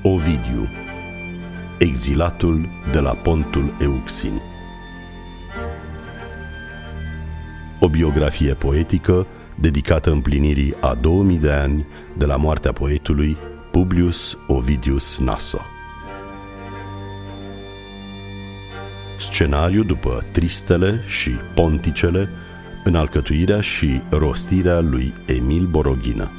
Ovidiu, exilatul de la Pontul Euxin. O biografie poetică dedicată împlinirii a 2000 de ani de la moartea poetului Publius Ovidius Naso. Scenariu după Tristele și Ponticele, în alcătuirea și rostirea lui Emil Boroghină.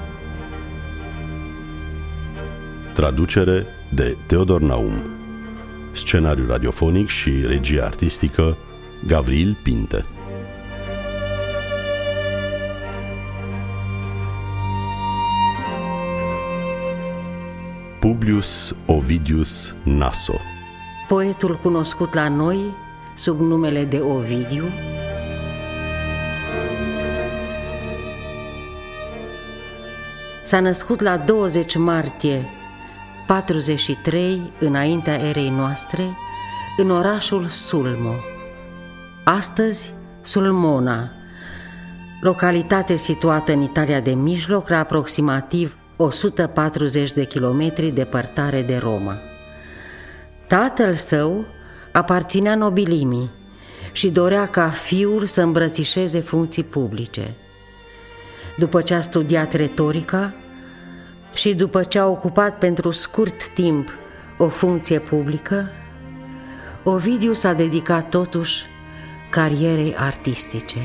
Traducere de Teodor Naum. Scenariu radiofonic și regie artistică Gavril Pinte. Publius Ovidius Naso, poetul cunoscut la noi sub numele de Ovidiu, s-a născut la 20 martie 43 înaintea erei noastre în orașul Sulmo, astăzi Sulmona, localitate situată în Italia de mijloc la aproximativ 140 de kilometri departare de Roma. Tatăl său aparținea nobilimii și dorea ca fiul să îmbrățișeze funcții publice. După ce a studiat retorica și după ce a ocupat pentru scurt timp o funcție publică, Ovidiu s-a dedicat totuși carierei artistice.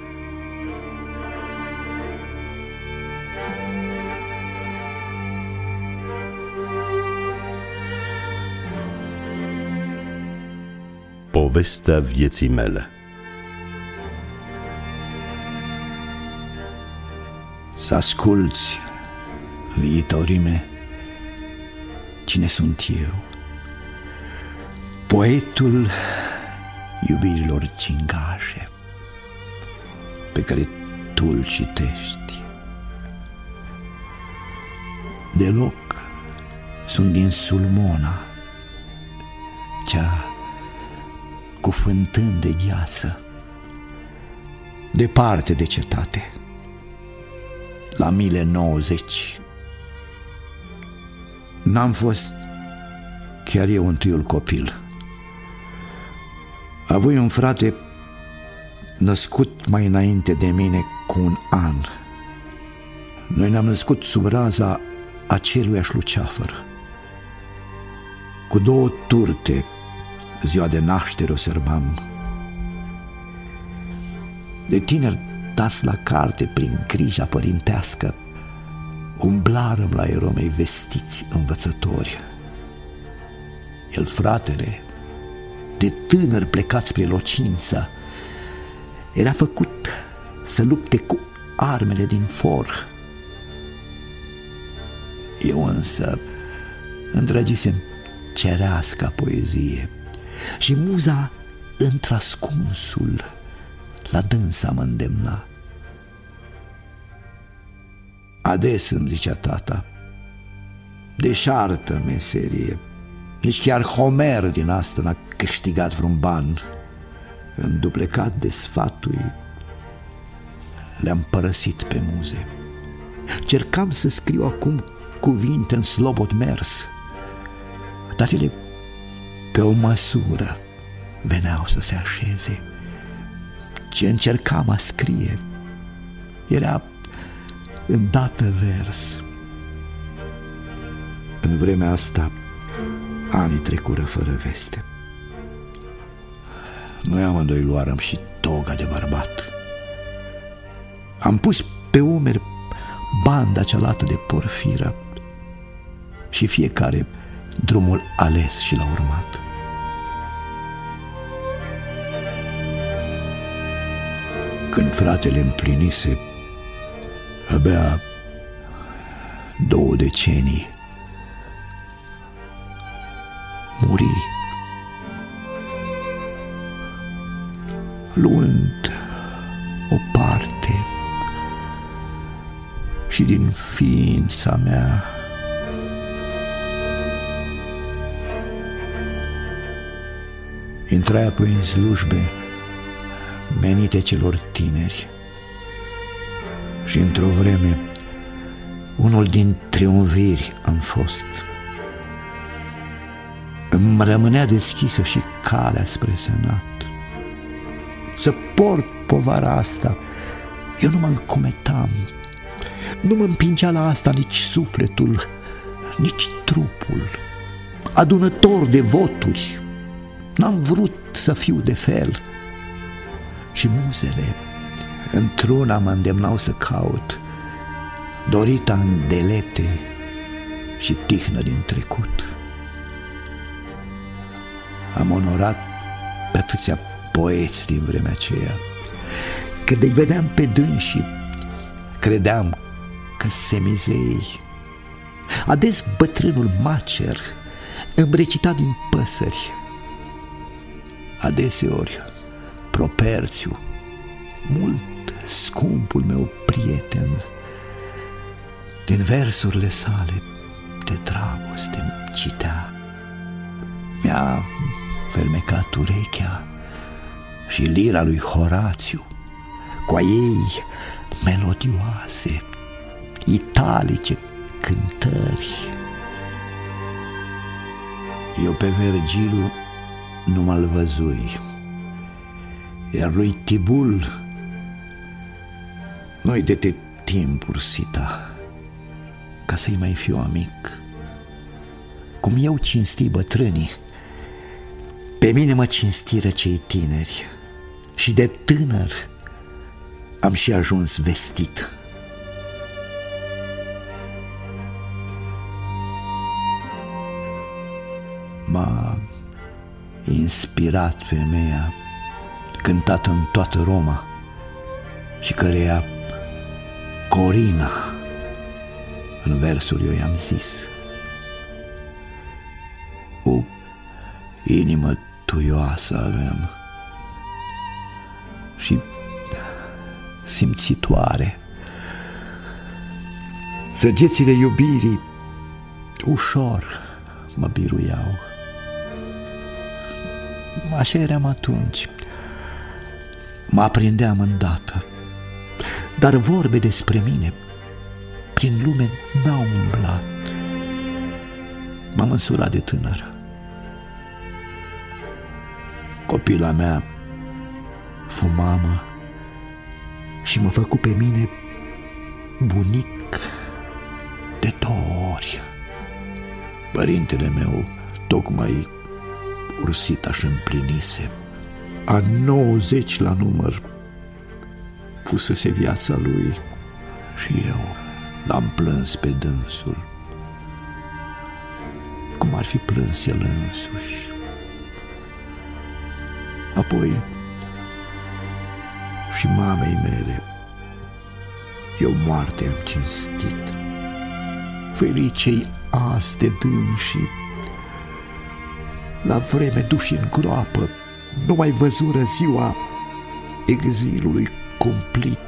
Povestea vieții mele. Să asculți, viitorime, cine sunt eu, poetul iubirilor cingașe pe care tu îl citești. Deloc sunt din Sulmona, cea cu fântâni de gheață, departe de cetate, la mile 90. N-am fost chiar eu întâiul copil. Avui un frate născut mai înainte de mine cu un an. Noi ne-am născut sub raza aceluiași luceafăr, cu 2 turte. Ziua de naștere o sărbam. De tineri dați la carte prin grija părintească, umblarăm la eromei vestiți învățători. El, fratele, de tânăr plecat spre locință, era făcut să lupte cu armele din for. Eu însă îndrăgisem cereasca poezie și muza întrascunsul la dânsa mă îndemna. Ades, îmi zicea tata, deșartă meserie, nici chiar Homer din asta n-a câștigat vreun ban. Înduplecat de sfaturi, le-am părăsit pe muze. Cercam să scriu acum cuvinte în slobod mers, dar ele pe o măsură veneau să se așeze. Ce încercam a scrie era îndată vers. În vremea asta anii trecură fără veste. Noi amândoi luarăm și toga de bărbat. Am pus pe umeri banda cealaltă de porfiră și fiecare drumul ales și l-a urmat. Când fratele împlinise abia 2 decenii, muri, luând o parte și din ființa mea. Intrai apoi în slujbe menite celor tineri și într-o vreme unul din triumviri am fost. îmi rămânea deschisă și calea spre senat. Să port povara asta, eu nu mă încumetam, nu mă împingea la asta nici sufletul, nici trupul. Adunător de voturi, n-am vrut să fiu de fel. Și muzele într-una mă îndemnau să caut dorita îndelete și tihnă din trecut. Am onorat pe atâția poeți din vremea aceea. Când îi vedeam pe dânsii, credeam că semizei. Ades bătrânul Macer îmi recita din Păsări, adeseori Properțiu, mult scumpul meu prieten, din versurile sale de dragoste citea. Mi-a fermecat urechea și lira lui Horațiu, cu a ei melodioase, italice cântări. Eu pe Vergilu nu m-al văzui, iar lui Tibul noi de timpuri sita, ca să-i mai fiu amic. Cum eu cinsti bătrânii, pe mine mă cinstiră cei tineri, și de tânăr am și ajuns vestit. M-a inspirat femeia cântată în toată Roma și căreia Corina în versuri eu i-am zis: o inimă tuioasă avem și simțitoare. Săgețile iubirii ușor mă biruiau. Așa eram atunci, mă aprindeam îndată, dar vorbe despre mine prin lume n-au umblat. M-am însurat de tânăr. Copila mea fu mamă și mă făcu pe mine bunic de 2 ori. Părintele meu tocmai Ursitaș împlinise. A 90 la număr fusese viața lui și eu l-am plâns pe dânsul, cum ar fi plâns el însuși. Apoi și mamei mele eu moarte am cinstit. Fericei azi de dânsii, la vreme duși în groapă, nu mai văzură ziua exilului cumplit.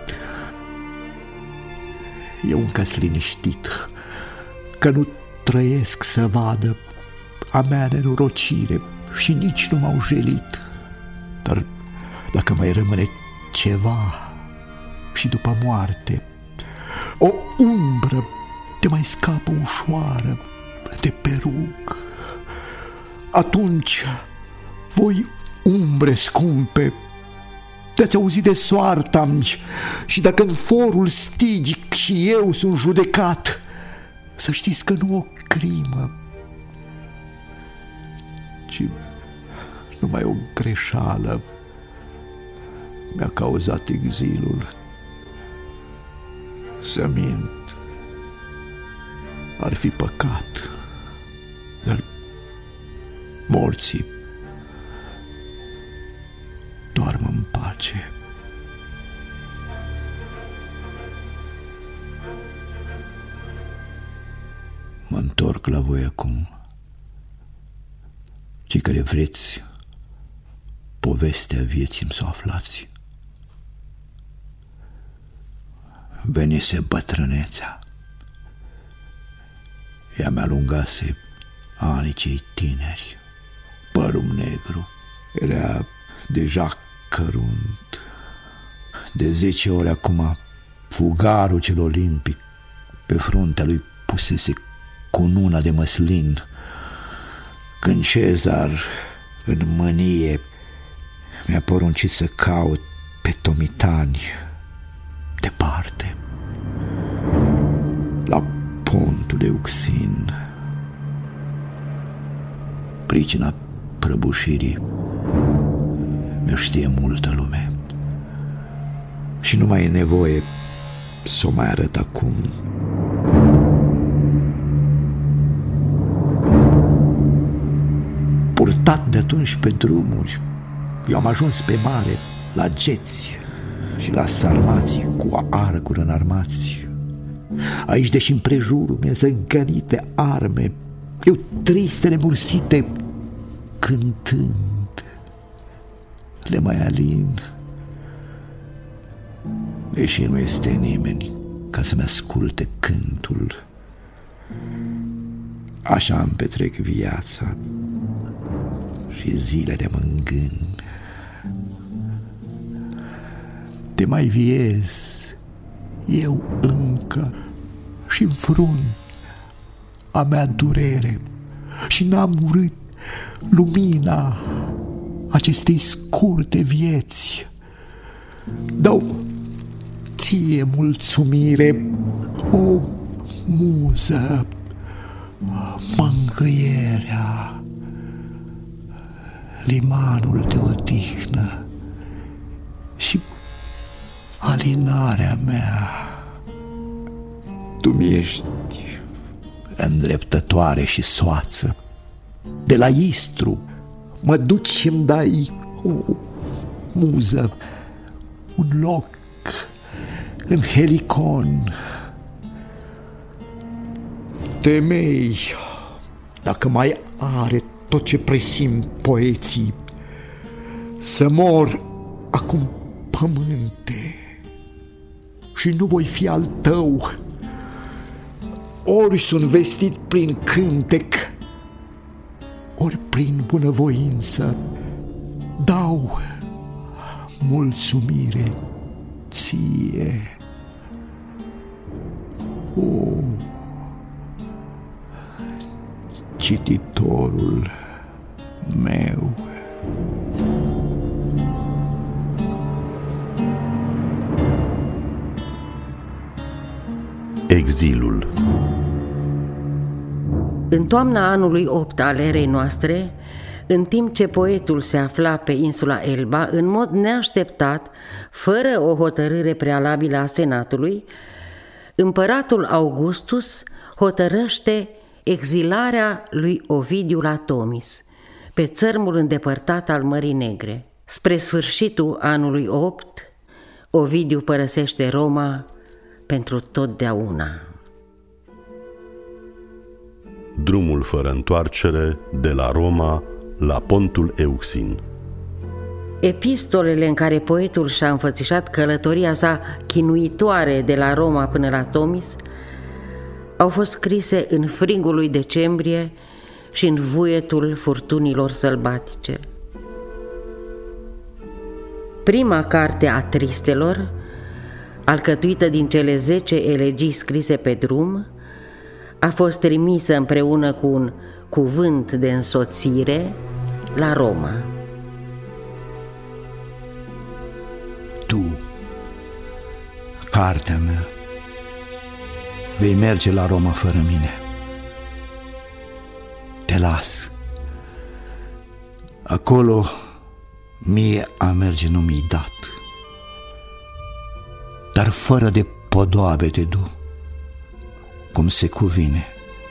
Eu încă-s liniștit că nu trăiesc să vadă a mea nenorocire și nici nu m-au jelit. Dar dacă mai rămâne ceva și după moarte, o umbră te mai scapă ușoară de perug, atunci voi, umbre scumpe, te-ați auzit de soarta-mi și dacă în forul stigic și eu sunt judecat, să știți că nu o crimă, ci numai o greșeală mi-a cauzat exilul. Să mint ar fi păcat, dar morții doarmă în pace. Mă întorc la voi acum, cei care vreți povestea vieții-mi să o aflați. Venise bătrânețea, ea mi-alungase anii cei tineri, părul negru era deja cărunt. De 10 ori acum fugarul cel olimpic pe fruntea lui pusese cununa de măslin, Când Cezar, în mânie, mi-a poruncit să caut pe tomitani departe, la pontul Euxin, pricina prăbușirii mi-o știe multă lume și nu mai e nevoie să o mai arăt acum. Purtat de atunci pe drumuri, eu am ajuns pe mare, la geți și la sarmații cu arcuri înarmați. Aici, deși împrejurul mi-e zângănite arme, eu triste, nemursite, cântând, le mai alin. Deși nu este nimeni ca să-mi asculte cântul, așa îmi petrec viața și zilele mă îngân. Te mai viez eu încă și înfrunt a mea durere și n-am urât lumina acestei scurte vieți. Dau ție mulțumire, o muză, mângâierea, limanul de odihnă și alinarea mea. Tu mi-ești îndreptătoare și soață. De la Istru mă duci și-mi dai, o muză, un loc în Helicon. Temei, dacă mai are tot ce presimt poeții, să mor acum, pământe, și nu voi fi al tău. Ori sunt vestit prin cântec, ori prin bunăvoință, dau mulțumire ție. O, cititorul meu. Exilul. În toamna anului 8 al erei noastre, în timp ce poetul se afla pe insula Elba, în mod neașteptat, fără o hotărâre prealabilă a senatului, împăratul Augustus hotărăște exilarea lui Ovidiu la Tomis, pe țărmul îndepărtat al Mării Negre. Spre sfârșitul anului 8, Ovidiu părăsește Roma pentru totdeauna. Drumul fără întoarcere de la Roma la pontul Euxin. Epistolele în care poetul și-a înfățișat călătoria sa chinuitoare de la Roma până la Tomis au fost scrise în frigul lui decembrie și în vuietul furtunilor sălbatice. Prima carte a Tristelor, alcătuită din cele 10 elegii scrise pe drum, a fost trimisă împreună cu un cuvânt de însoțire la Roma. Tu, cartea mea, vei merge la Roma fără mine. Te las. Acolo mie a merge nu mi-i dat, dar fără de podoabe te du, cum se cuvine.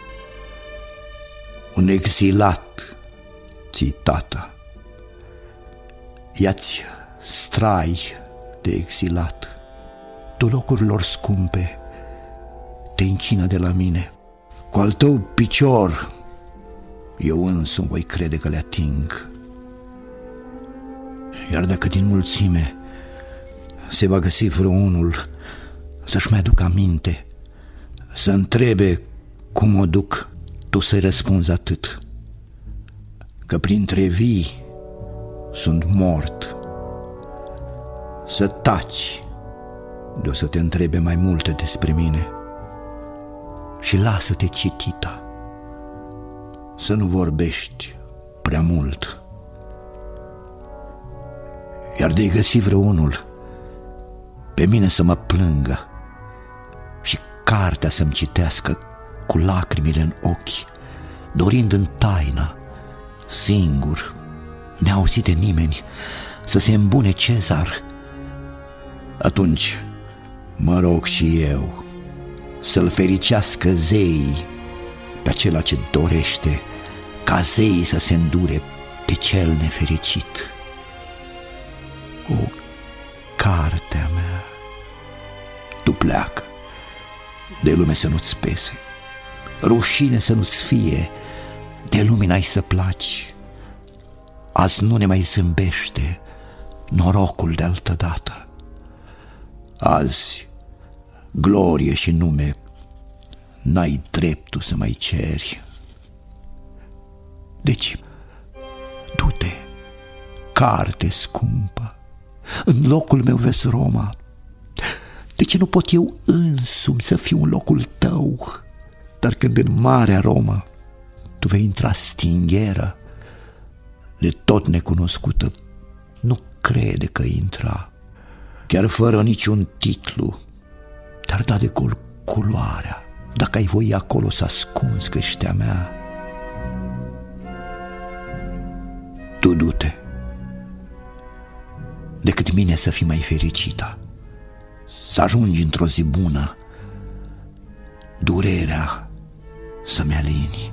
Un exilat ți-i tata, ia-ți strai de exilat. Tu locurilor scumpe te închină de la mine. Cu al tău picior eu însumi voi crede că le ating. Iar dacă din mulțime se va găsi vreunul să-și mai aducă aminte, să întrebe cum o duc, tu să-i răspunzi atât: că printre vii sunt mort. Să taci de o să te întrebe mai multe despre mine și lasă-te citita, să nu vorbești prea mult. Iar de-i găsi vreunul pe mine să mă plângă și cartea să-mi citească cu lacrimile în ochi, dorind în taină, singur, neauzit de nimeni, să se îmbune Cezar, atunci mă rog și eu să-l fericească zeii pe acela ce dorește ca zeii să se îndure de cel nefericit. O, cartea mea, tu pleacă, de lume să nu-ți pese, rușine să nu-ți fie, de lume n-ai să placi. Azi nu ne mai zâmbește norocul de altădată. Azi, glorie și nume n-ai dreptul să mai ceri. Deci, du-te, carte scumpă, în locul meu vezi Roma. De ce nu pot eu însumi să fiu în locul tău? Dar când în marea Roma tu vei intra stingheră, de tot necunoscută, nu crede că intra, chiar fără niciun titlu, dar da de gol culoarea, dacă ai voi acolo să ascunzi căștea mea. Tu du-te, decât mine să fii mai fericită, să ajungi într-o zi bună, durerea să-mi alini.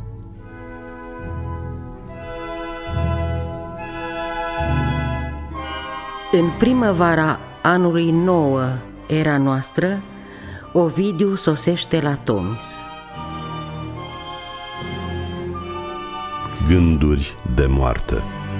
În primăvara anului 9 era noastră, Ovidiu sosește la Tomis. Gânduri de moarte.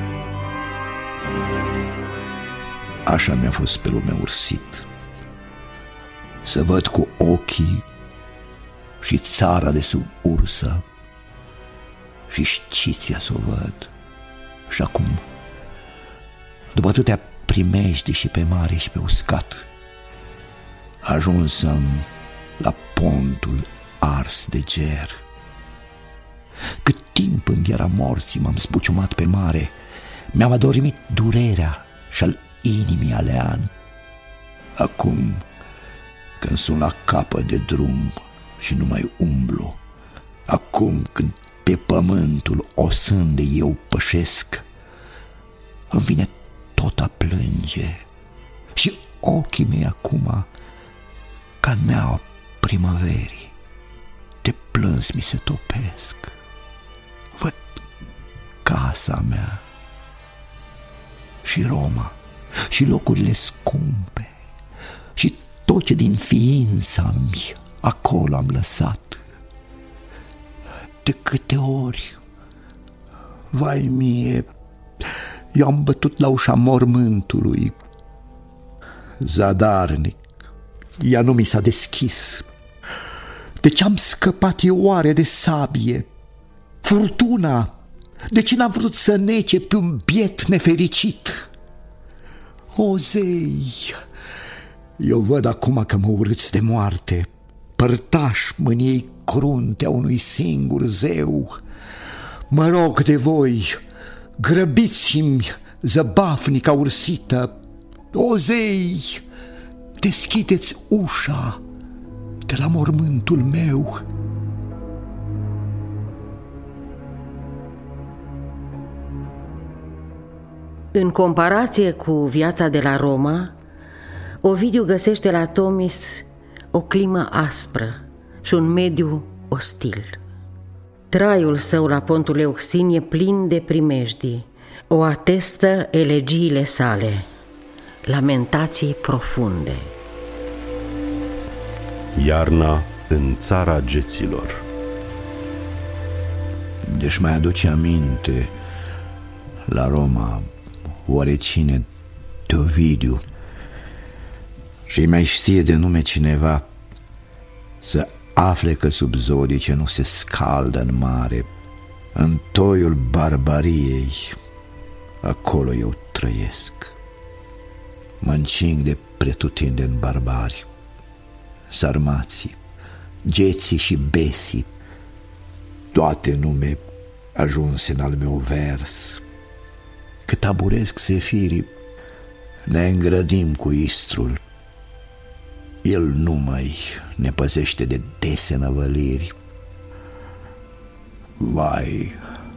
Așa mi-a fost pe lume ursit, să văd cu ochii și țara de sub ursă și Sciția să o văd. Și acum, după atâtea primejde și pe mare și pe uscat, ajunsăm la pontul ars de ger. Cât timp în gheara morții m-am spuciumat pe mare, mi-am adormit durerea și-al inimii alean. Acum, când sunt la capăt de drum și nu mai umblu, acum când pe pământul osând de eu pășesc, îmi vine tot a plânge și ochii mei acum, ca neaua primăverii, de plâns mi se topesc. Văd casa mea și Roma și locurile scumpe și tot ce din ființa-mi acolo am lăsat. De câte ori, vai mie, eu am bătut la ușa mormântului. Zadarnic, ea nu mi s-a deschis. De ce am scăpat eu oare de sabie? Furtuna, de ce n-am vrut să nece pe un biet nefericit? O zei, eu văd acum că mă urâți de moarte, părtaș mâniei crunte a unui singur zeu. Mă rog de voi, grăbiți-mi zăbafnica ursită. O zei, deschideți ușa de la mormântul meu. În comparație cu viața de la Roma, Ovidiu găsește la Tomis o climă aspră și un mediu ostil. Traiul său la pontul Euxin e plin de primejdii, o atestă elegiile sale, lamentații profunde. Iarna în țara geților. Deci mai aduce aminte la Roma oarecine de Ovidiu și mai știe de nume cineva, să afle că sub zodice nu se scaldă în mare, în toiul barbariei, acolo eu trăiesc. Mă încing de pretutindeni barbari, sarmații, geții și besii, toate nume ajunse în al meu vers. Cât aburesc zefirii, ne îngrădim cu istrul. El numai ne păzește de dese năvăliri. Vai,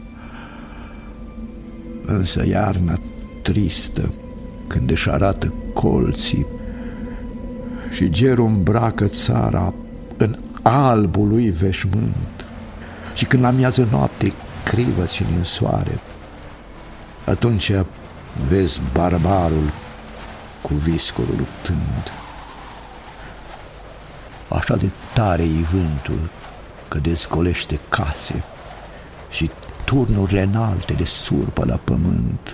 însă iarna tristă, când își arată colții și gerul îmbracă țara în albul lui veșmânt, și când la miază noapte crivă-ți în soare, atunci vezi barbarul cu viscolul luptând. Așa de tare e vântul că dezcolește case și turnurile înalte de surpă la pământ.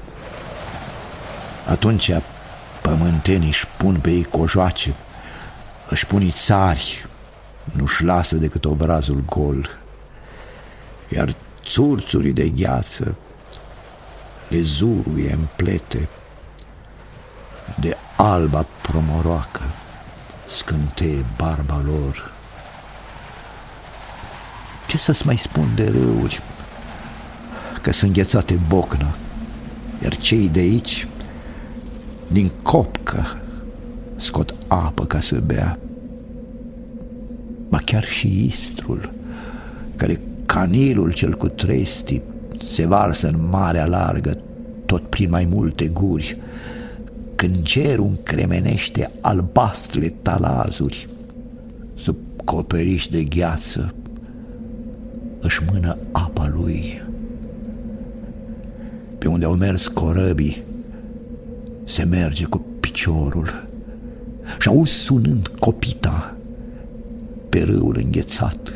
Atunci pământenii își pun pe ei cojoace, își pun țari, nu-și lasă decât obrazul gol, iar țurțurii de gheață le zuruie în plete, de alba promoroacă scânteie barba lor. Ce să-ți mai spun de râuri, că sunt înghețate bocnă, iar cei de aici din copcă scot apă ca să bea. Ba chiar și istrul, care canilul cel cu trestii se varsă în marea largă tot prin mai multe guri, când cerul încremenește albastrele talazuri, sub coperiș de gheață își mână apa lui. Pe unde au mers corăbii se merge cu piciorul și auzi sunând copita pe râul înghețat.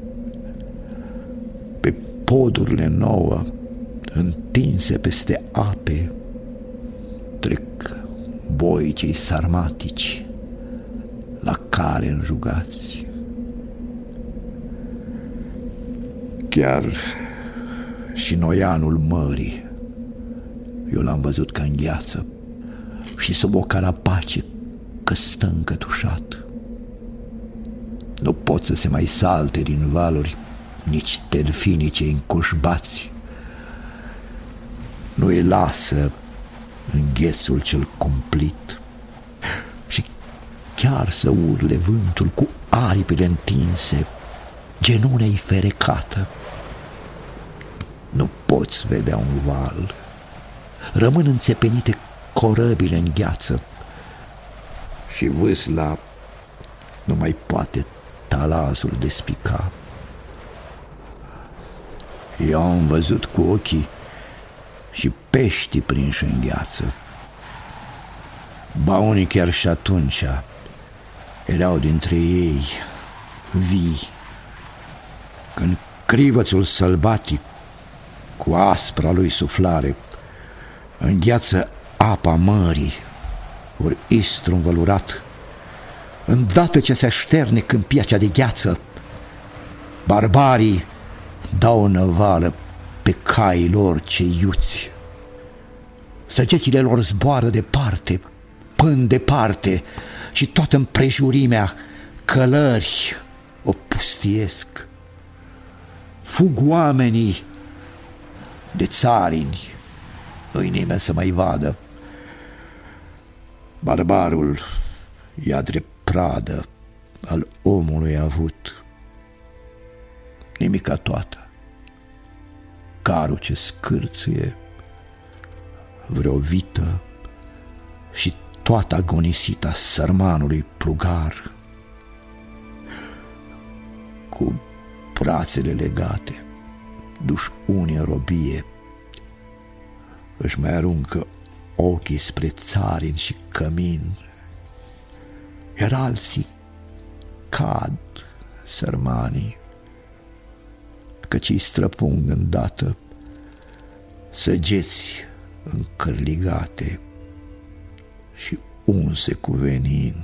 Pe podurile nouă întinse peste ape trec boi cei sarmatici la care înjugați. Chiar și noianul mării eu l-am văzut ca în gheață și sub o carapace că stă încătușat. Nu pot să se mai salte din valuri nici delfinii cei încușbați. Nu îi lasă înghețul cel cumplit și chiar să urle vântul cu aripile întinse, genunea-i ferecată. Nu poți vedea un val, rămân înțepenite corăbile în gheață și vâsla nu mai poate talazul despica. Eu am văzut cu ochii și peștii prinși în gheață. Ba unii chiar și atunci erau dintre ei vii, când crivățul sălbatic cu aspra lui suflare îngheață apa mării, ori istru învălurat, îndată ce se așterne câmpia cea de gheață, barbarii dau năvală pe caii lor cei iuți. Săgețile lor zboară departe, până departe, și toată împrejurimea călări o pustiesc. Fug oamenii de țarini, nu-i nimeni să mai vadă. Barbarul ia drept pradă al omului avut. Nimica toată, carul ce scârțâie, vreo vită și toată agonisita sărmanului plugar. Cu brațele legate, duși unii în robie, își mai aruncă ochii spre țarin și cămin, iar alții cad sărmanii, căci îi străpung îndată săgeți încărligate și unse cu venin.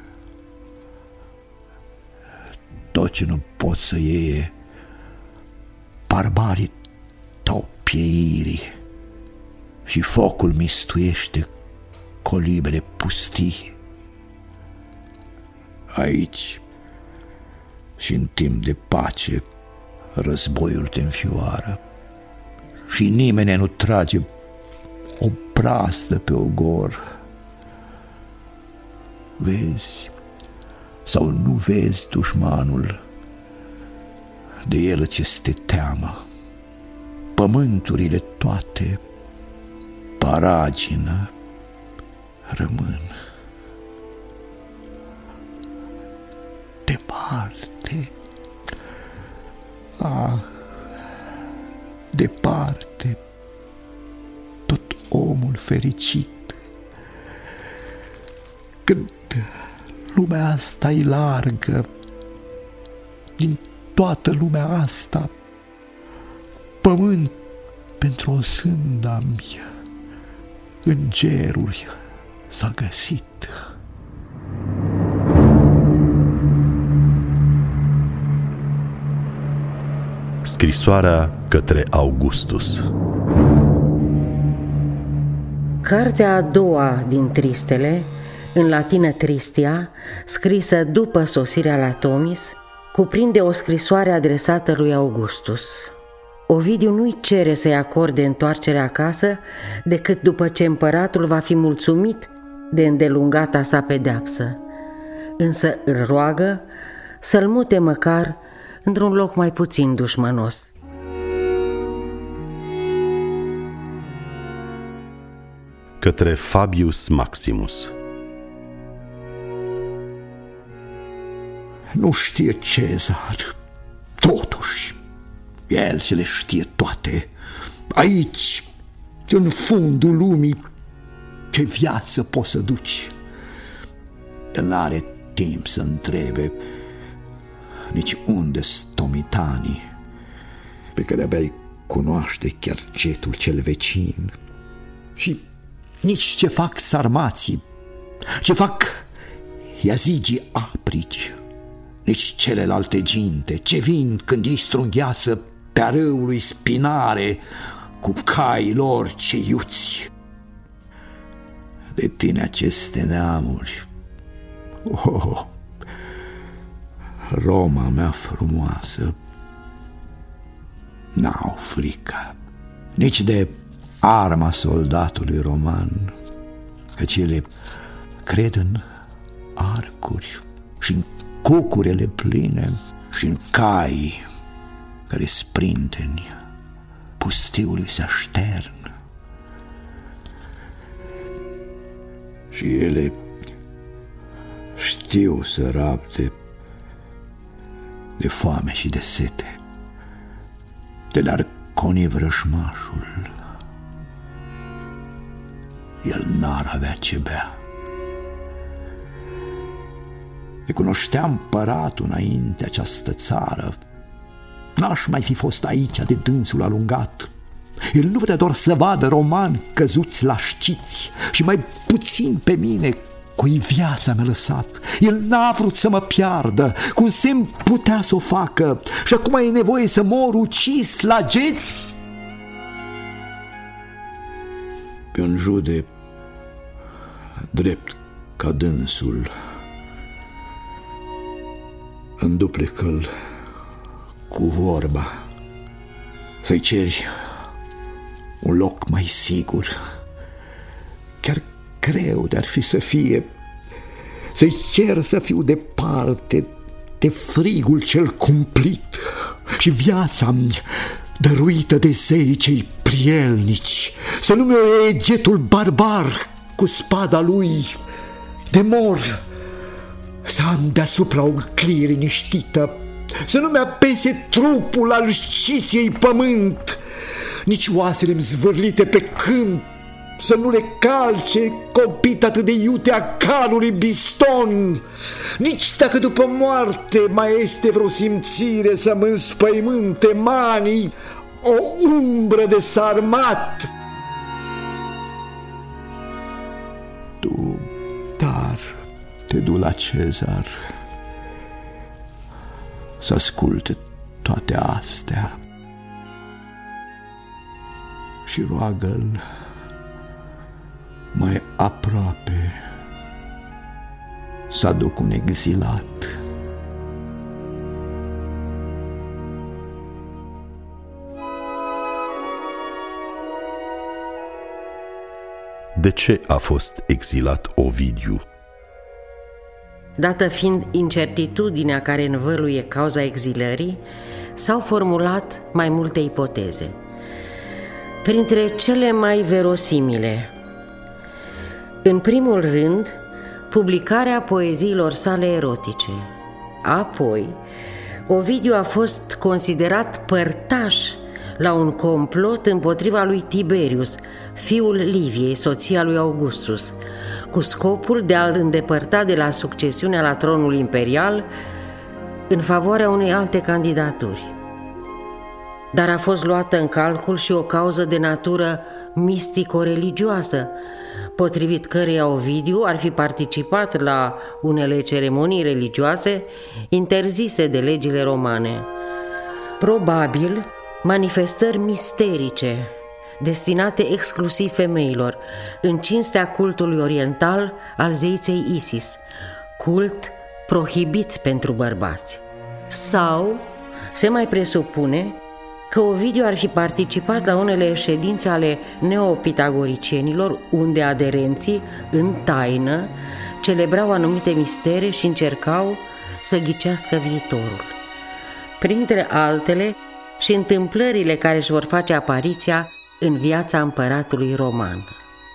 Tot ce nu pot să iei, barbarii tau pieirii și focul mistuiește colibele pustii. Aici și în timp de pace războiul te înfioară și nimeni nu trage o brastă pe ogor. Vezi sau nu vezi dușmanul, de el îți este teamă. Pământurile toate paragină rămân. Departe, departe, tot omul fericit, când lumea asta e largă, din toată lumea asta, pământ pentru o sânda-mi în geruri s-a găsit. Scrisoarea către Augustus. Cartea a doua din Tristele, în latină Tristia, scrisă după sosirea la Tomis, cuprinde o scrisoare adresată lui Augustus. Ovidiu nu-i cere să-i acorde întoarcerea acasă decât după ce împăratul va fi mulțumit de îndelungata sa pedeapsă, însă îl roagă să-l mute măcar într-un loc mai puțin dușmănos. Către Fabius Maximus. Nu știe Cezar, totuși el se le știe toate. Aici, în fundul lumii, ce viață poți să duci? El n-are timp să întrebe nici unde-s tomitanii, pe care abia-i cunoaște chiar cetul cel vecin, și nici ce fac sarmații, ce fac iazigii aprici, nici celelalte ginte, ce vin când ei strungheață pe-a râului spinare cu caii lor ce iuți. De tine aceste neamuri, oh, Roma mea frumoasă, n-au frică nici de arma soldatului roman, căci ele cred în arcuri și în cucurele pline și în cai care sprinteni pustiului se aștern. Și ele știu să rabde de foame și de sete, de l-ar coni vrășmașul. El n-ar avea ce bea. Ne cunoștea împăratul înainte această țară, n-aș mai fi fost aici de dânsul alungat. El nu vrea doar să vadă romani căzuți la șciți și mai puțin pe mine, cui viața mi-a lăsat. El n-a vrut să mă piardă, cum semn putea să o facă, și acum e nevoie să mor ucis la geți? Pe un jude drept ca dânsul, înduplecă-l cu vorba, să-i ceri un loc mai sigur. Chiar greu de-ar fi să fie, să-i cer să fiu departe de frigul cel cumplit și viața-mi dăruită de zei cei prielnici, să nu-mi o iei getul barbar cu spada lui de mor, să am deasupra o clie liniștită, să nu-mi apese trupul al șciției pământ, nici oasele-mi zvârlite pe câmp să nu le calce copit atât de iute a calului Biston, nici dacă după moarte mai este vreo simțire să mă înspăimânte manii o umbră de sarmat. Tu, dar, te du la Cezar să asculte toate astea și roagă-l mai aproape să aduc un exilat. De ce a fost exilat Ovidiu? Dată fiind incertitudinea care învăluie cauza exilării, s-au formulat mai multe ipoteze. Printre cele mai verosimile, în primul rând, publicarea poeziilor sale erotice. Apoi, Ovidiu a fost considerat părtaș la un complot împotriva lui Tiberius, fiul Liviei, soția lui Augustus, cu scopul de a-l îndepărta de la succesiunea la tronul imperial în favoarea unei alte candidaturi. Dar a fost luată în calcul și o cauză de natură mistico-religioasă, potrivit căreia Ovidiu ar fi participat la unele ceremonii religioase interzise de legile romane. Probabil manifestări misterice destinate exclusiv femeilor, în cinstea cultului oriental al zeiței Isis, cult prohibit pentru bărbați. Sau se mai presupune că Ovidiu ar fi participat la unele ședințe ale neopitagoricienilor, unde aderenții, în taină, celebrau anumite mistere și încercau să ghicească viitorul. Printre altele, și întâmplările care își vor face apariția în viața împăratului roman.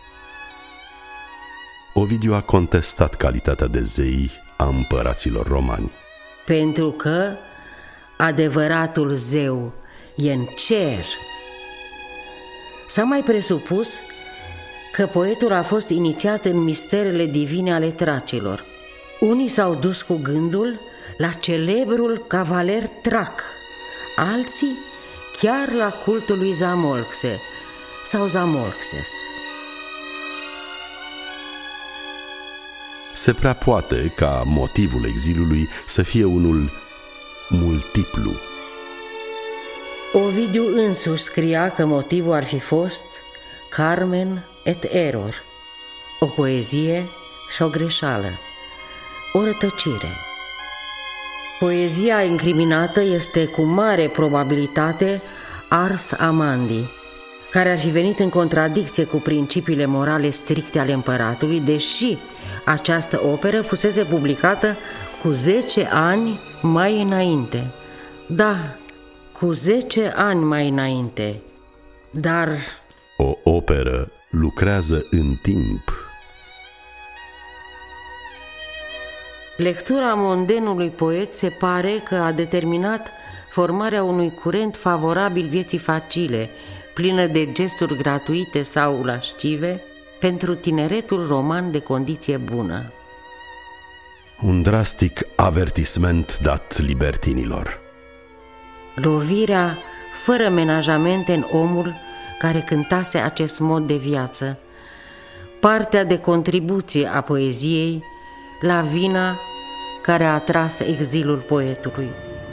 Ovidiu a contestat calitatea de zei a împăraților romani. Pentru că adevăratul zeu e în cer. S-a mai presupus că poetul a fost inițiat în misterele divine ale tracilor. Unii s-au dus cu gândul la celebrul cavaler Trac, alții chiar la cultul lui Zamolxe sau Zamolxes. Se prea poate ca motivul exilului să fie unul multiplu. Ovidiu însuși scria că motivul ar fi fost Carmen et error, o poezie și o greșeală, o rătăcire. Poezia incriminată este cu mare probabilitate Ars Amandi, care ar fi venit în contradicție cu principiile morale stricte ale împăratului, deși această operă fusese publicată cu 10 ani mai înainte. Da, cu 10 ani mai înainte, dar... O operă lucrează în timp. Lectura mondenului poet se pare că a determinat formarea unui curent favorabil vieții facile, plină de gesturi gratuite sau lascive, pentru tineretul roman de condiție bună. Un drastic avertisment dat libertinilor. Lovirea fără menajamente în omul care cântase acest mod de viață, partea de contribuție a poeziei la vina care a atras exilul poetului.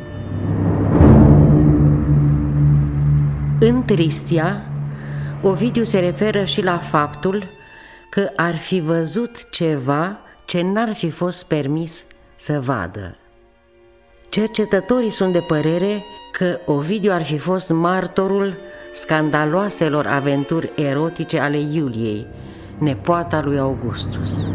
În Tristia, Ovidiu se referă și la faptul că ar fi văzut ceva ce n-ar fi fost permis să vadă. Cercetătorii sunt de părere că Ovidiu ar fi fost martorul scandaloaselor aventuri erotice ale Iuliei, nepoata lui Augustus.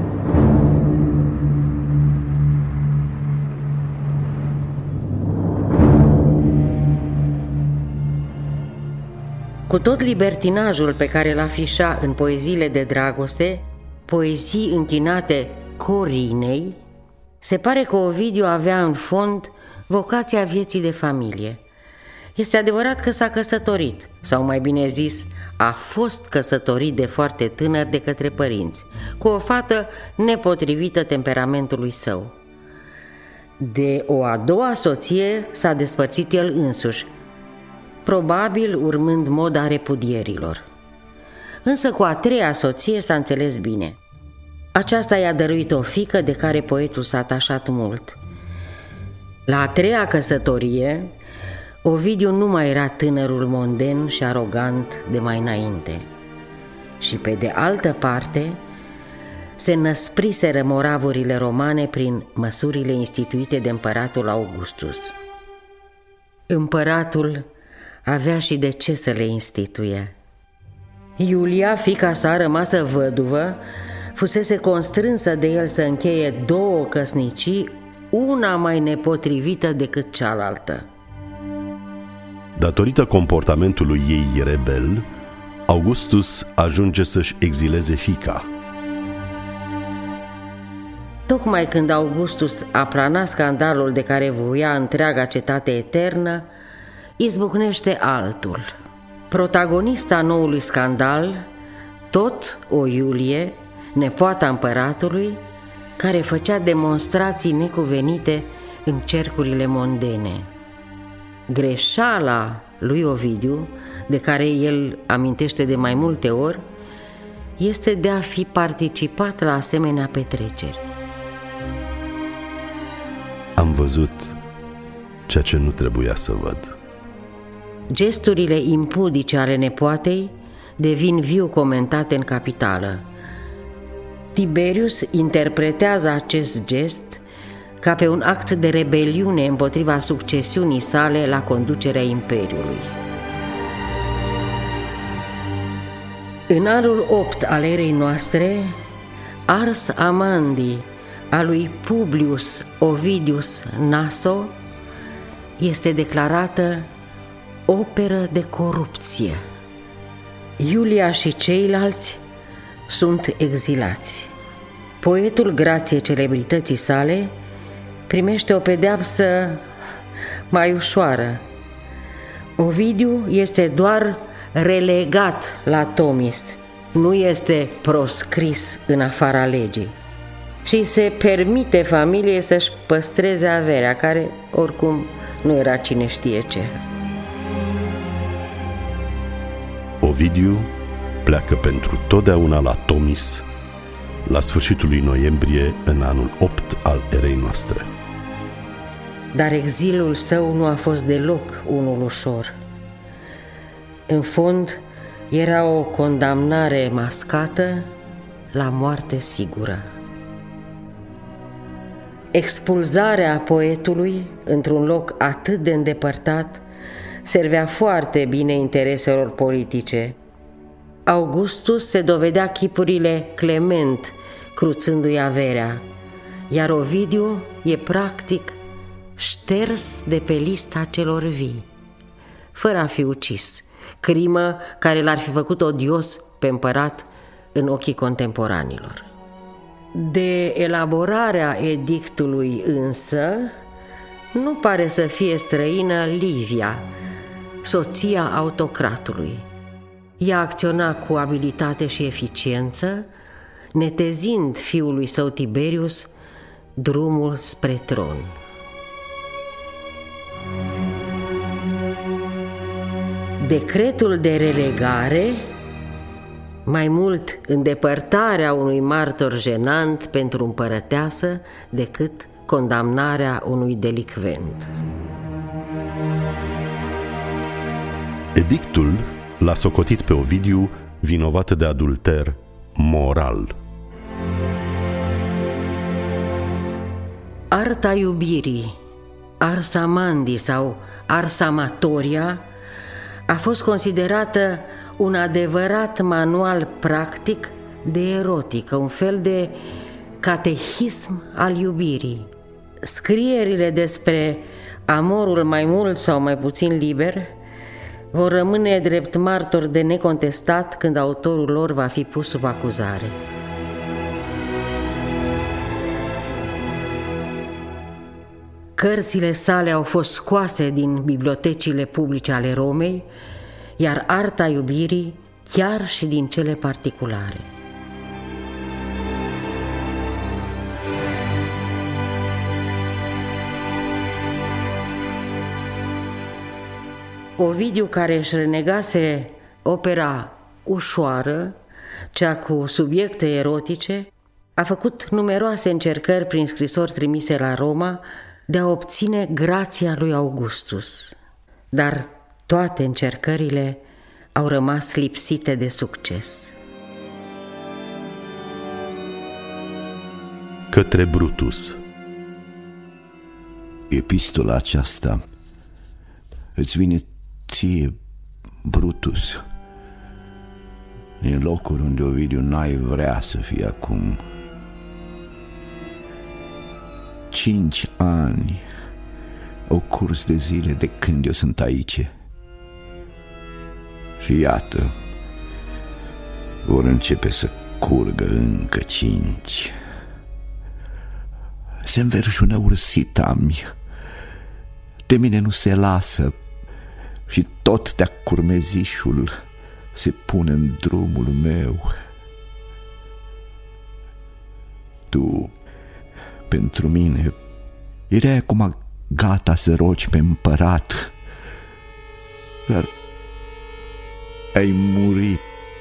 Cu tot libertinajul pe care îl afișa în poeziile de dragoste, poezii închinate Corinei, se pare că Ovidiu avea în fond vocația vieții de familie. Este adevărat că s-a căsătorit, sau mai bine zis, a fost căsătorit de foarte tânăr de către părinți, cu o fată nepotrivită temperamentului său. De o a doua soție s-a despărțit el însuși, probabil urmând moda repudierilor. Însă cu a treia soție s-a înțeles bine. Aceasta i-a dăruit o fiică de care poetul s-a atașat mult. La a treia căsătorie, Ovidiu nu mai era tânărul monden și arogant de mai înainte. Și pe de altă parte, se năspriseră moravurile romane prin măsurile instituite de împăratul Augustus. Împăratul avea și de ce să le instituie. Iulia, fiica sa rămasă văduvă, fusese constrânsă de el să încheie 2 căsnicii, una mai nepotrivită decât cealaltă. Datorită comportamentului ei rebel, Augustus ajunge să-și exileze fiica. Tocmai când Augustus aplana scandalul de care voia întreaga cetate eternă, izbucnește altul. Protagonista noului scandal, tot o Iulie, nepoata împăratului, care făcea demonstrații necuvenite în cercurile mondene. Greșeala lui Ovidiu, de care el amintește de mai multe ori, este de a fi participat la asemenea petreceri. Am văzut ceea ce nu trebuia să văd. Gesturile impudice ale nepoatei devin viu comentate în Capitală. Tiberius interpretează acest gest ca pe un act de rebeliune împotriva succesiunii sale la conducerea imperiului. În anul 8 al erei noastre, Ars Amandi a lui Publius Ovidius Naso este declarată operă de corupție. Iulia și ceilalți sunt exilați. Poetul, grație celebrității sale, primește o pedeapsă mai ușoară. Ovidiu este doar relegat la Tomis, nu este proscris în afara legii și se permite familiei să-și păstreze averea, care oricum nu era cine știe ce. Ovidiu pleacă pentru totdeauna la Tomis la sfârșitul lui noiembrie în anul 8 al erei noastre. Dar exilul său nu a fost deloc unul ușor. În fond, era o condamnare mascată la moarte sigură. Expulzarea poetului într-un loc atât de îndepărtat servea foarte bine intereselor politice. Augustus se dovedea chipurile clement, cruțându-i averea, iar Ovidiu e practic șters de pe lista celor vii, fără a fi ucis, crimă care l-ar fi făcut odios pe împărat în ochii contemporanilor. De elaborarea edictului însă nu pare să fie străină Livia, soția autocratului. Ea acționa cu abilitate și eficiență, netezind fiului său Tiberius drumul spre tron. Decretul de relegare, mai mult îndepărtarea unui martor jenant pentru împărăteasă decât condamnarea unui delicvent. Edictul l-a socotit pe Ovidiu vinovat de adulter moral. Arta iubirii, Ars Amandi sau Ars Amatoria, a fost considerată un adevărat manual practic de erotică, un fel de catehism al iubirii. Scrierile despre amorul mai mult sau mai puțin liber vor rămâne drept martori de necontestat când autorul lor va fi pus sub acuzare. Cărțile sale au fost scoase din bibliotecile publice ale Romei, iar arta iubirii chiar și din cele particulare. Ovidiu, care își renegase opera ușoară, cea cu subiecte erotice, a făcut numeroase încercări prin scrisori trimise la Roma de a obține grația lui Augustus, dar toate încercările au rămas lipsite de succes. Către Brutus. Epistola aceasta îți vine ție, Brutus, din locul unde Ovidiu n-ai vrea să fie acum. 5 ani au curs de zile de când eu sunt aici. Și iată, vor începe să curgă încă 5. Se înverșună ursita-mi, de mine nu se lasă și tot de-a curmezișul se pune în drumul meu. Tu, pentru mine, erai acum gata să rogi pe împărat, dar ai murit.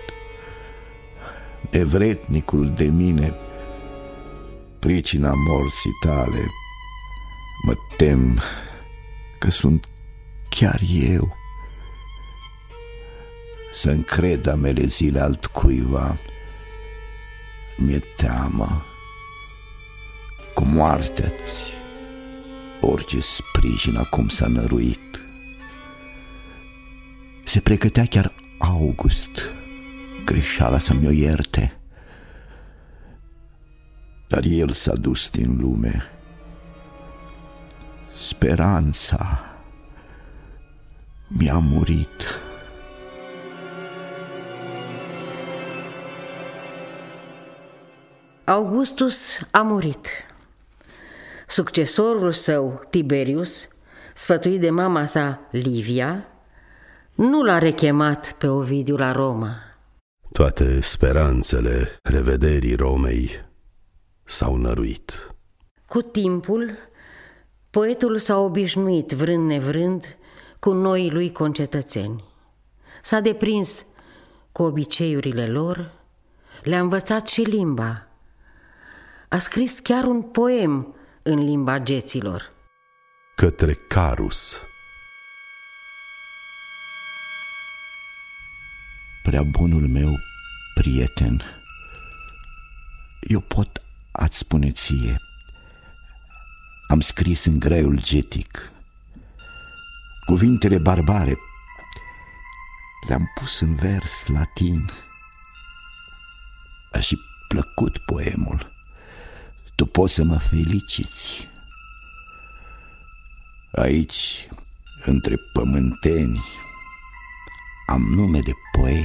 Nevretnicul de mine, pricina morții tale, mă tem că sunt chiar eu. Să încred a mele zile altcuiva, mi-e teamă. Cu moartea-ți orice sprijin acum s-a năruit. Se pregătea chiar August greșeala să-mi o ierte, dar el s-a dus din lume. Speranța mi-a murit. Augustus a murit. Succesorul său, Tiberius, sfătuit de mama sa, Livia, nu l-a rechemat pe Ovidiu la Roma. Toate speranțele revederii Romei s-au năruit. Cu timpul, poetul s-a obișnuit, vrând nevrând, cu noii lui concetățeni. S-a deprins cu obiceiurile lor, le-a învățat și limba. A scris chiar un poem în limba geților. Către Carus. Prea bunul meu prieten, eu pot a-ți spune ție, am scris în graiul getic. Cuvintele barbare le-am pus în vers latin. A și plăcut poemul. Tu poți să mă feliciți. Aici, între pământeni, am nume de poet.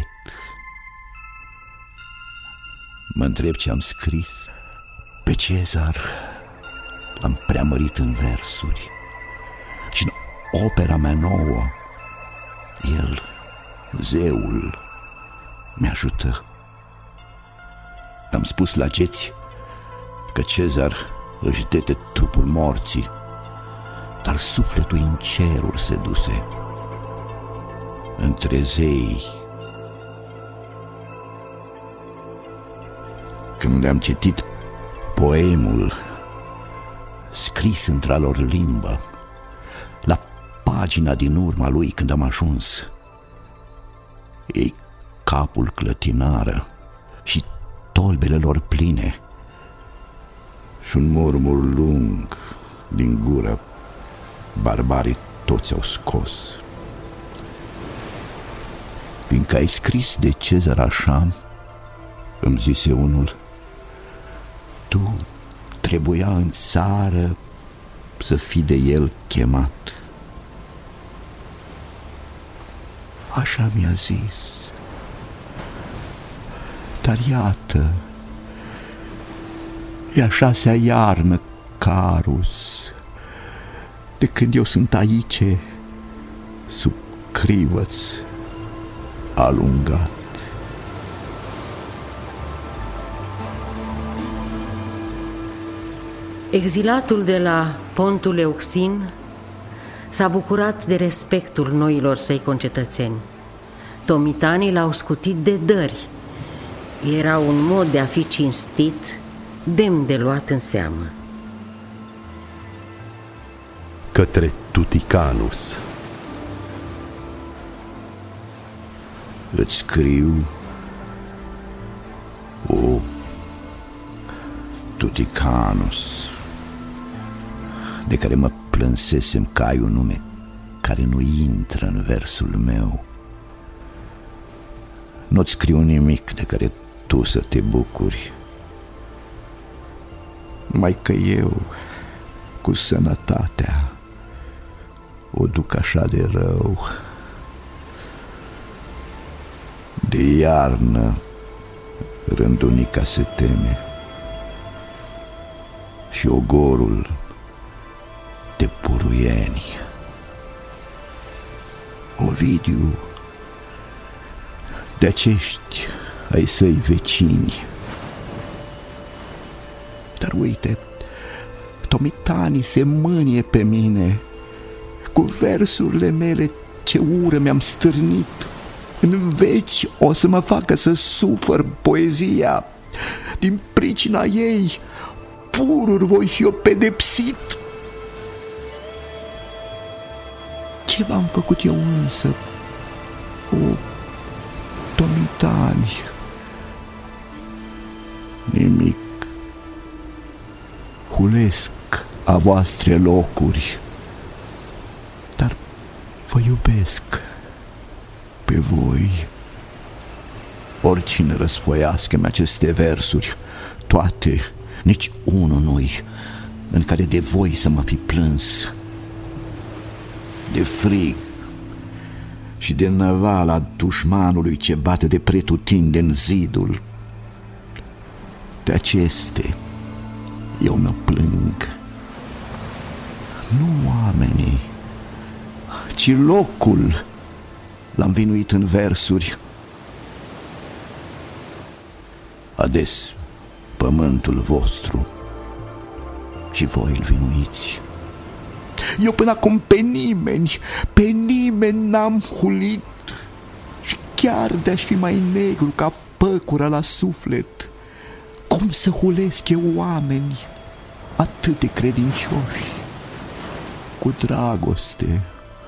Mă întreb ce am scris. Pe Cezar l-am preamărit în versuri și în opera mea nouă el, zeul, mi-ajută. Am spus la geți că Cezar își dete trupul morții, dar sufletul în ceruri se duse între zei. Când le-am citit poemul scris într-a lor limbă, la pagina din urma lui când am ajuns, ei capul clătinară și tolbele lor pline și un murmur lung din gură barbarii toți au scos. Fiindcă ai scris de Cezar așa, îmi zise unul, tu trebuia în țară să fii de el chemat. Așa mi-a zis. Dar iată, e a 6-a iarnă, Carus, de când eu sunt aici, sub crivăț alungat. Exilatul de la Pontul Euxin s-a bucurat de respectul noilor săi concetățeni. Tomitanii l-au scutit de dări. Era un mod de a fi cinstit, demn de luat în seamă. Către Tuticanus. Îți scriu, o Tuticanus, de care mă plânsesem că ai un nume care nu intră în versul meu. nu-ți scriu nimic de care tu să te bucuri, numai că eu, cu sănătatea, o duc așa de rău. De iarnă rândunica se teme și ogorul de puruieni. Ovidiu, de acești ai săi vecini. Dar uite, Tomitani se mânie pe mine cu versurile mele, ce ură mi-am stârnit. În veci o să mă facă să sufăr poezia. Din pricina ei pururi voi fi eu pedepsit. Ce v-am făcut eu însă, o Tomitani? Nimic. Hulesc a voastre locuri, dar vă iubesc pe voi. Oricine răsfoiască-mi aceste versuri, toate, nici unul nu-i în care de voi să mă fi plâns, de frig și de năvala dușmanului ce bate de pretutindeni zidul. De aceste eu mă plâng, nu oamenii, ci locul l-am vinuit în versuri. Ades pământul vostru și voi îl vinuiți. Eu până acum pe nimeni n-am hulit, și chiar de-aș fi mai negru ca păcura la suflet, cum să hulesc eu oameni atât de credincioși? Cu dragoste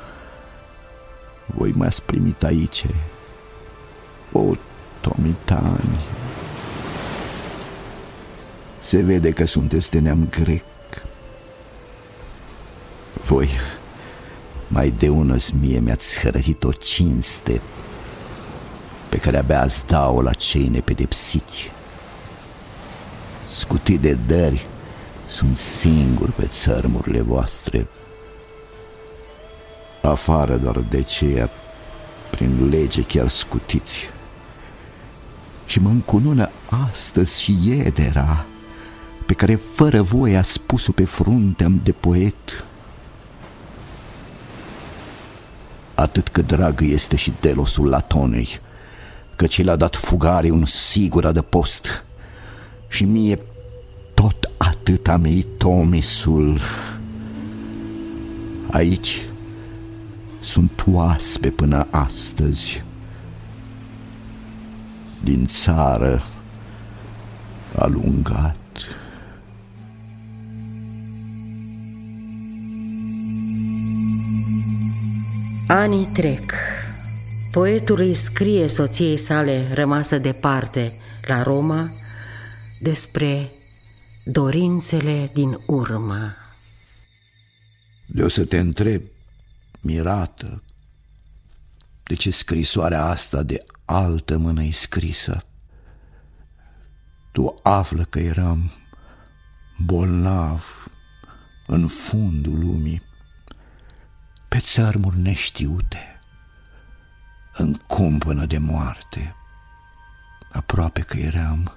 voi m-ați primit aici, o Tomitani. Se vede că sunteți de neam grec. Voi mai de unăs mie mi-ați hărăzit o cinste pe care abia ați dau la cei nepedepsiți. Scutii de dări sunt singuri pe țărmurile voastre, afară doar de ceea prin lege chiar scutiți. Și mă încunună astăzi și iedera pe care fără voie a spus-o pe fruntea-mi de poet. Atât cât drag este și Delosul Latonei, căci l-a dat fugarii un sigur adăpost, și mie tot atât am ei Tomisul. Aici sunt oaspe până astăzi, din țară alungat. Anii trec. Poetul îi scrie soției sale rămasă departe la Roma despre dorințele din urmă. De-o să te întreb, mirată, de ce scrisoarea asta de altă mână-i scrisă? Tu află că eram bolnav în fundul lumii, pe țărmuri neștiute, în cumpănă de moarte, aproape că eram.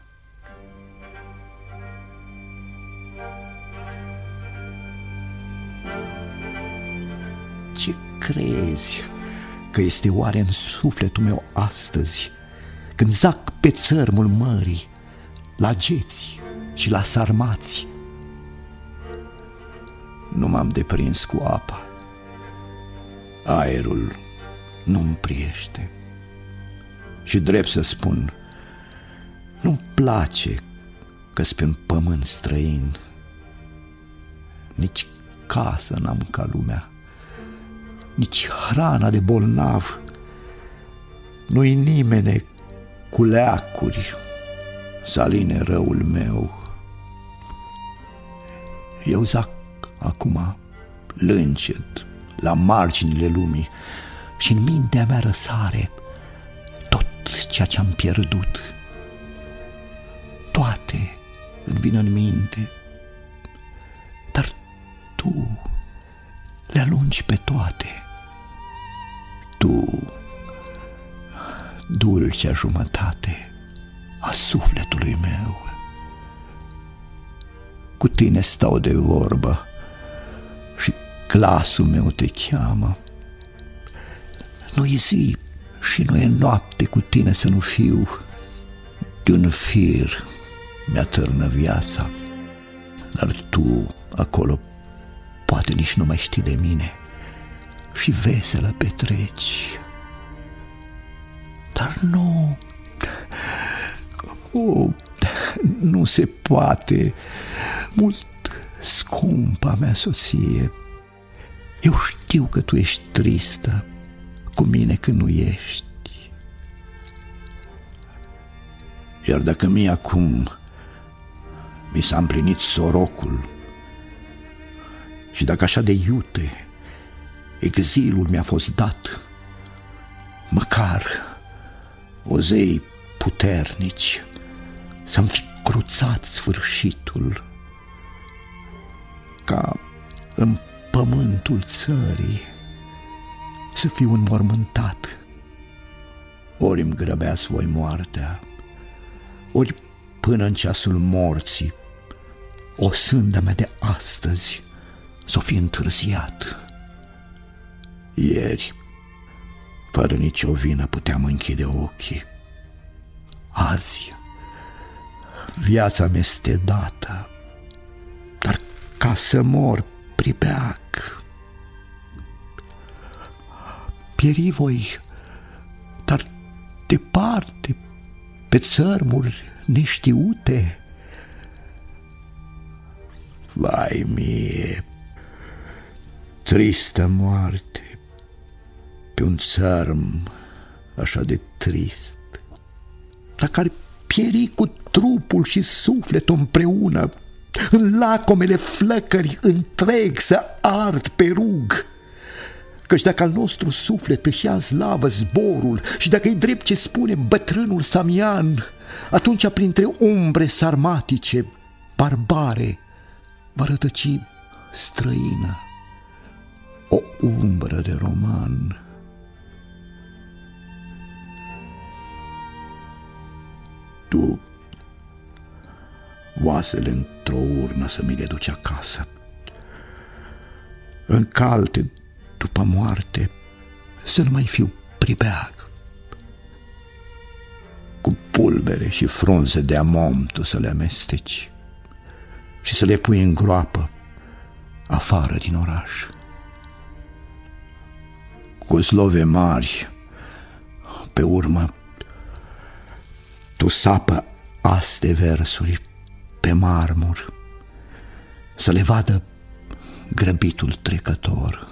Ce crezi că este oare în sufletul meu astăzi, când zac pe țărmul mării, la geți și la sarmați? Nu m-am deprins cu apa, aerul nu-mi priește și, drept să spun, nu-mi place că-s pe un pământ străin. Nici casă n-am ca lumea, nici hrana de bolnav, nu-i nimene cu leacuri să aline răul meu. Eu zac acum lâncet la marginile lumii și în mintea mea răsare tot tot ceea ce am pierdut. Toate îmi vin în minte, dar tu le alungi pe toate. Tu, dulcea jumătate a sufletului meu. Cu tine stau de vorbă și glasul meu te cheamă. Nu-i zi și nu e noapte cu tine să nu fiu. De un fir mi-atârnă viața, dar tu acolo poate nici nu mai știi de mine și veselă petreci. Dar nu, nu se poate. Mult scumpa mea soție, eu știu că tu ești tristă cu mine când nu ești. Iar dacă mie acum mi s-a împlinit sorocul și dacă așa de iute exilul mi-a fost dat, măcar o zei puternici să-mi fi cruțat sfârșitul, ca în pământul țării să fiu înmormântat. Ori îmi grăbeați voi moartea, ori până în ceasul morții o sânda mea de astăzi s-o fi întârziat. Ieri, fără nicio vină, puteam închide ochii. Azi, viața mi-este dată, dar ca să mor pribeag. Pieri voi, dar departe, pe țărmuri neștiute. Vai mie, tristă moarte, pe un țărm așa de trist. Dacă ar pieri cu trupul și sufletul împreună, în lacomele flăcări întreg să ard pe rug. Căci dacă al nostru suflet își ia slavă zborul și dacă-i drept ce spune bătrânul Samian, atunci printre umbre sarmatice, barbare, va rătăci străină o umbră de roman. Tu, oasele într-o urnă să mi le duci acasă, încalte după moarte, să nu mai fiu pribeag. Cu pulbere și frunze de amom tu să le amesteci și să le pui în groapă afară din oraș. Cu slove mari pe urmă tu sapă aste versuri pe marmur, să le vadă grăbitul trecător.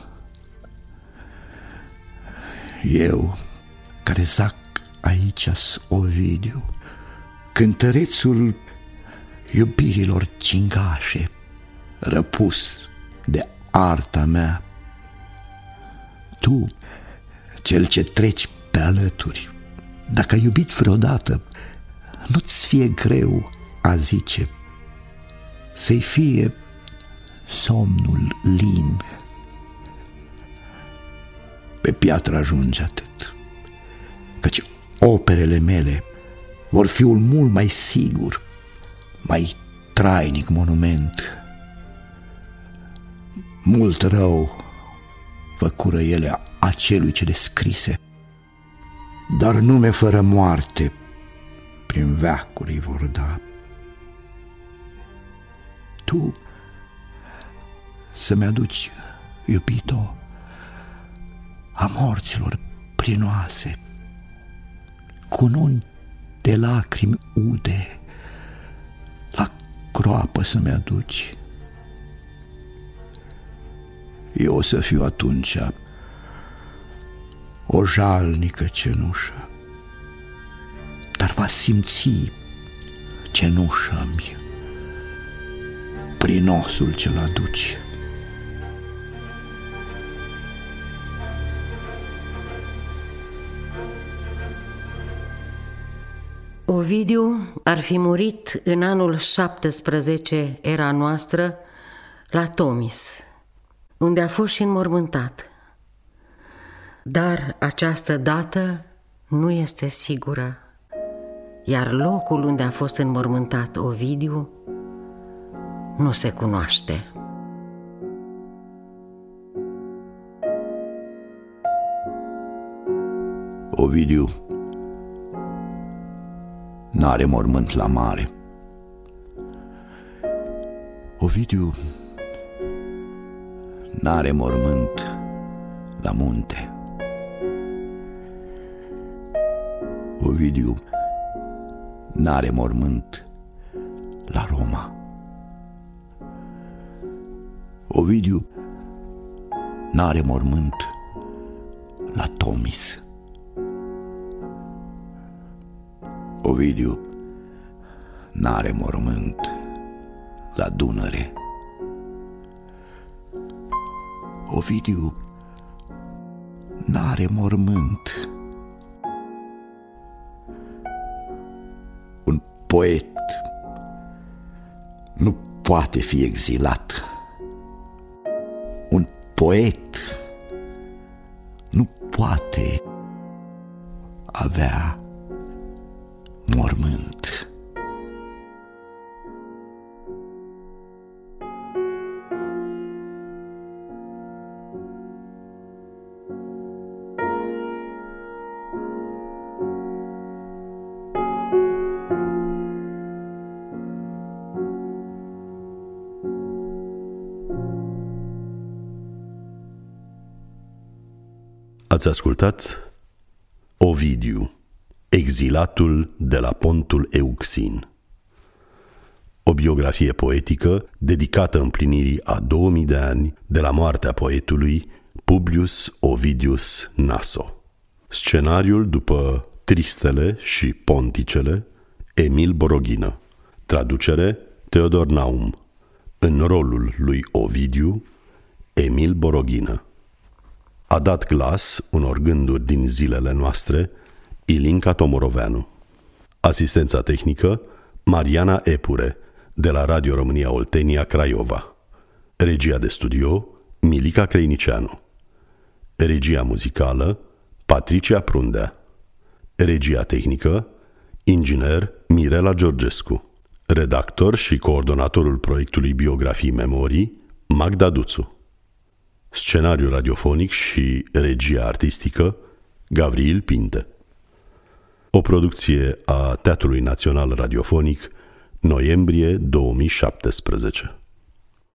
Eu, care zac aici-s Ovidiu, cântărețul iubirilor cingașe, răpus de arta mea. Tu, cel ce treci pe alături, dacă ai iubit vreodată, nu-ți fie greu a zice, să-i fie somnul lin. Pe piatră ajunge atât, căci operele mele vor fi un mult mai sigur, mai trainic monument. Mult rău făcură ele acelui ce le scrise, dar nume fără moarte prin veacuri îi vor da. Tu să-mi aduci, iubito, a morților prinoase, cununi de lacrimi ude, la groapă să-mi aduci. Eu o să fiu atunci o jalnică cenușă, dar va simți cenușă-mi prinosul ce-l aduci. Ovidiu ar fi murit în anul 17 era noastră la Tomis, unde a fost și înmormântat. Dar această dată nu este sigură, iar locul unde a fost înmormântat Ovidiu nu se cunoaște. Ovidiu n-are mormânt la mare. Ovidiu n-are mormânt la munte. Ovidiu n-are mormânt la Roma. Ovidiu n-are mormânt la Tomis. Ovidiu n-are mormânt la Dunăre. Ovidiu n-are mormânt. Un poet nu poate fi exilat. Un poet nu poate avea mormânt. Ați ascultat Ovidiu, exilatul de la Pontul Euxin. O biografie poetică dedicată împlinirii a 2000 de ani de la moartea poetului Publius Ovidius Naso. Scenariul după Tristele și Ponticele, Emil Boroghină. Traducere Teodor Naum. În rolul lui Ovidiu, Emil Boroghină. A dat glas unor gânduri din zilele noastre Ilinca Tomoroveanu. Asistența tehnică Mariana Epure, de la Radio România Oltenia Craiova. Regia de studio Milica Creinicianu. Regia muzicală Patricia Prundea. Regia tehnică inginer Mirela Georgescu. Redactor și coordonatorul proiectului Biografii Memorii Magda Duțu. Scenariu radiofonic și regia artistică Gavril Pinte. O producție a Teatrului Național Radiofonic, noiembrie 2017.